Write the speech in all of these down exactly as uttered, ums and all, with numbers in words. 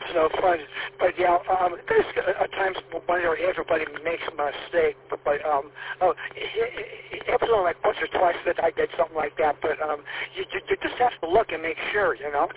so fun. But yeah, um, there's uh, times when everybody makes a mistake. But, but um, oh, it, it, it was only like once or twice that I did something like that. But um, you, you, you just have to look and make sure, you know.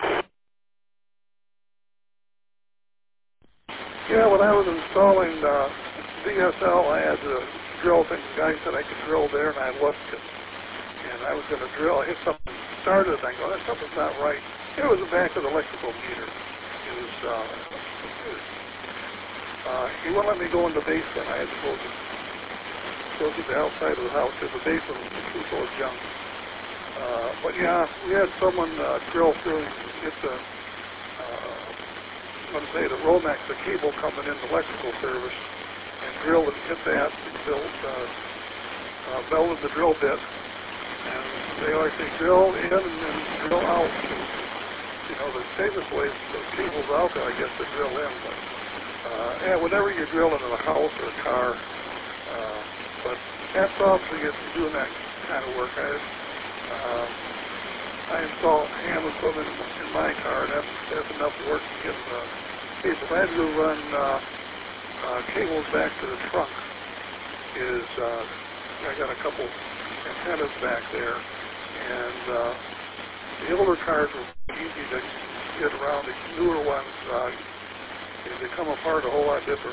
Yeah, when I was installing uh, D S L, I had to drill things. The guy said I could drill there, and I looked, and, and I was going to drill. I hit something, started, and I go, that something's not right. It was the back of the electrical meter. It was, uh, it was uh, he wouldn't let me go in the basement. I had to go to, go to the outside of the house because the basement was too full of junk. Uh, but yeah, we had someone uh, drill through and get the, uh, I'm going to say the Romex, the cable coming in the electrical service, and drill and hit that and build, uh, uh, welded the drill bit. And they always say drill in and then drill out. You know, the safest way is the cable's out there, I guess, to drill in. But uh, yeah, whenever you're drilling in a house or a car, uh, but hats off to you doing that kind of work. I, uh, I install ham equipment in my car, and that's, that's enough work to get the cables. I had to run uh, uh, cables back to the trunk. Is uh, I got a couple antennas back there, and uh, the older cars were easy to get around. The newer ones, uh, they come apart a whole lot different.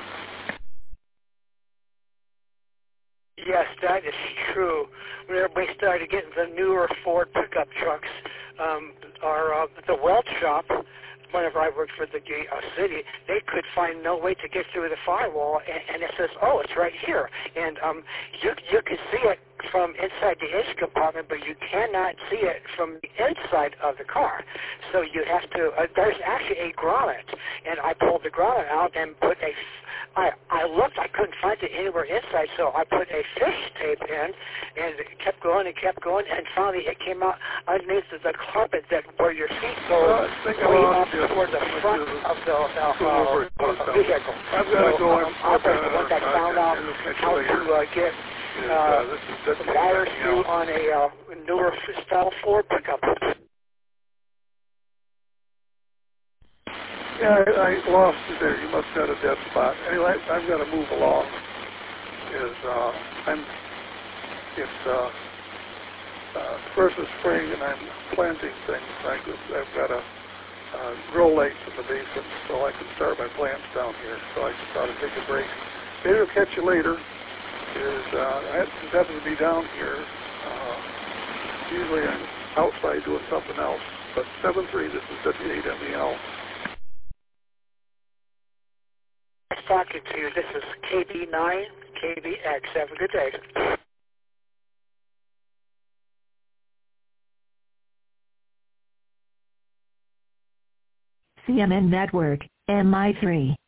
Yes, that is true. When everybody started getting the newer Ford pickup trucks, um, our uh, the weld shop, whenever I worked for the uh, city, they could find no way to get through the firewall, and, and it says, oh, it's right here. And um, you you can see it from inside the engine compartment, but you cannot see it from the inside of the car. So you have to, uh, there's actually a grommet, and I pulled the grommet out and put a, I, I looked, I couldn't find it anywhere inside, so I put a fish tape in, and it kept going and kept going, and finally it came out underneath the carpet that where your feet go uh, way up toward the front of the uh, uh, vehicle. I've got to so, go um, and I was the one that found out how to uh, get is, uh, uh, this is, this the wires through on a uh, newer style Ford pickup. Yeah, I, I lost you there. You must have had a dead spot. Anyway, I've got to move along. Is uh, I'm it's uh, uh, first of spring, and I'm planting things. I just, I've got a uh, grow lights in the basement, so I can start my plants down here. So I just thought I'd take a break. Maybe I'll catch you later. Is uh, I just happen to be down here. Uh, usually I'm outside doing something else. But seven three, this is W eight M E L. Nice talking to you. This is K B nine K B X. Have a good day. C M N Network, M I three.